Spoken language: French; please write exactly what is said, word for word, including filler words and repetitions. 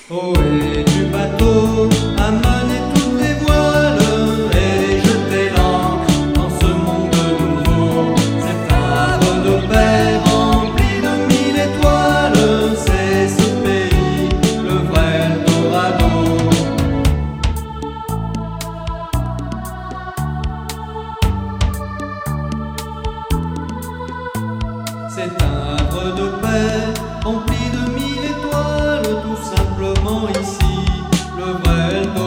Ohé du bateau, amenez toutes les voiles et jetez l'ancre dans ce monde nouveau. Cet havre de paix rempli de mille étoiles, c'est ce pays, le vrai Eldorado. C'est un havre de paix rempli de mille étoiles, tout simplement ici, le vrai Eldorado.